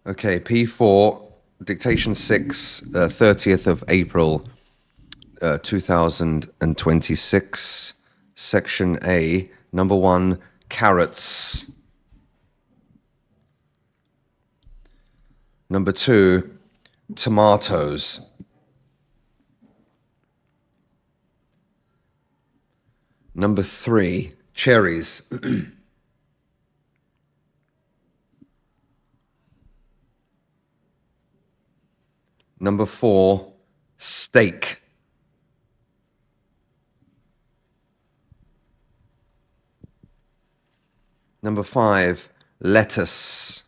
Okay, P4, dictation 6, 30th of April, 2026, section A, number 1, carrots. Number 2, tomatoes. Number 3, cherries. Number 4, steak. Number 5, lettuce.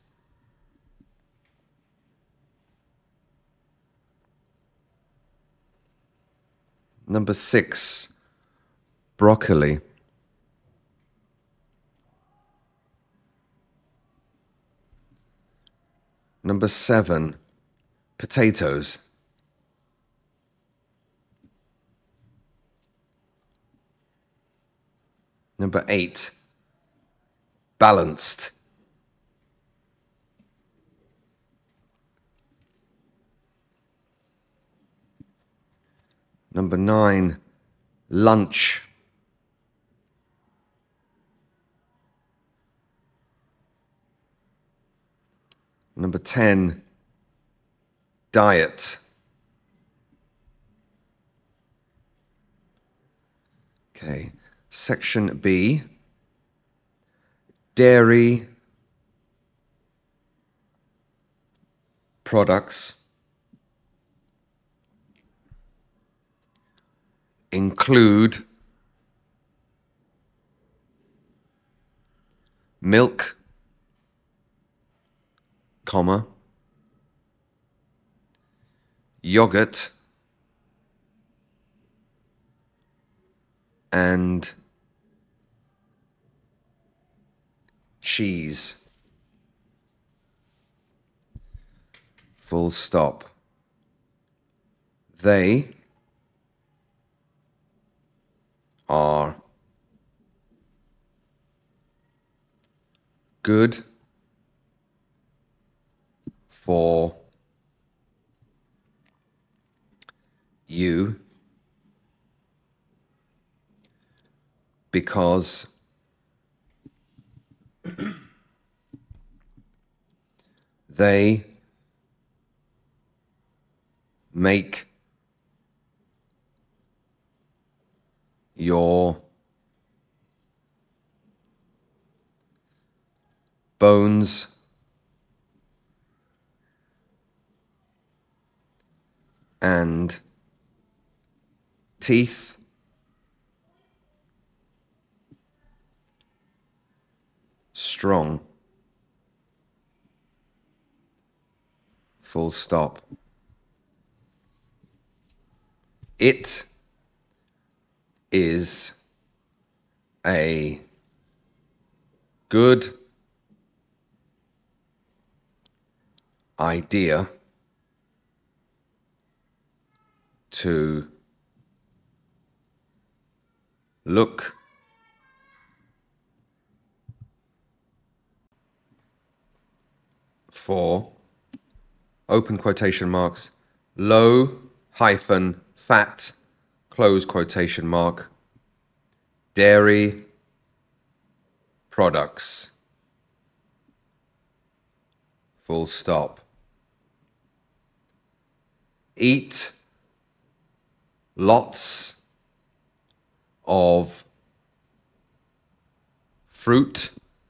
Number 6, broccoli. Number 7, potatoes. Number 8, balanced. Number 9, lunch. Number 10, diet. Okay, section B, dairy products include milk, comma, yogurt, and cheese. Full stop. They are good for you because they make your bones and teeth strong. Full stop. It is a good idea to look for, open quotation marks, low hyphen fat, close quotation mark, dairy products. Full stop. Eat lots of fruit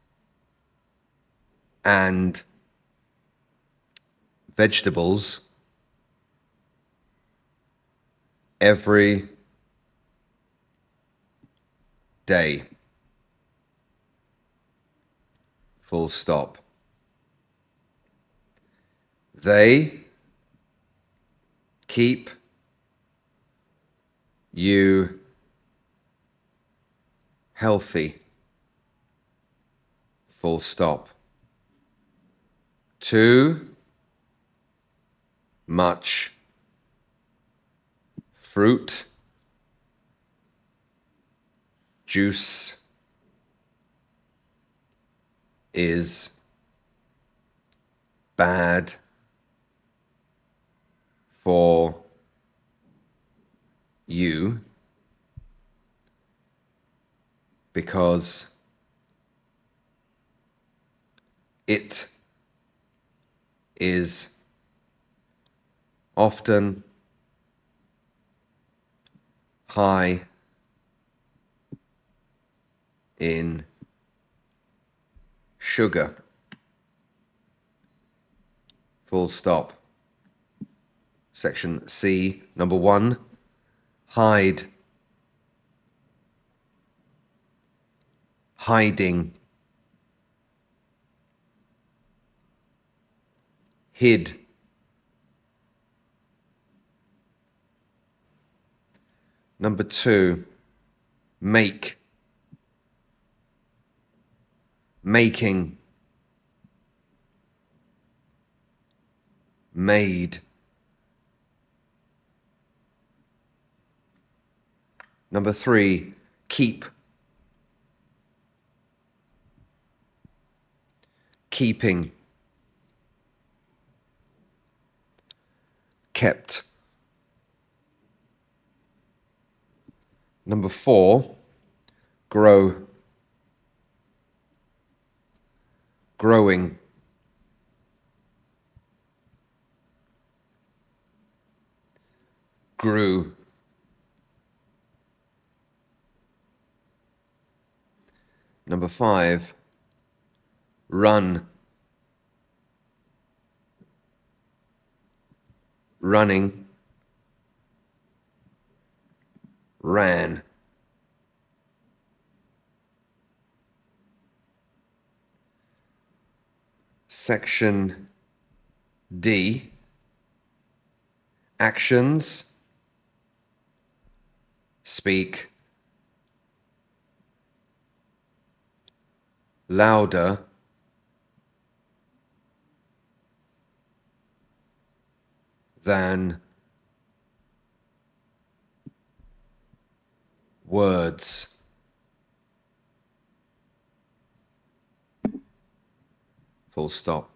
and vegetables every day. Full stop. They keep you healthy. Full stop. Too much fruit, juice is bad for you because it is often high in sugar. Full stop. Section C, number 1, hide, hiding, hid, number 2, make, making, made, number 3, keep, keeping, kept. Number 4, grow, growing, grew. Number 5, run, running, ran. Section D, actions, speak, louder, than words. Full stop.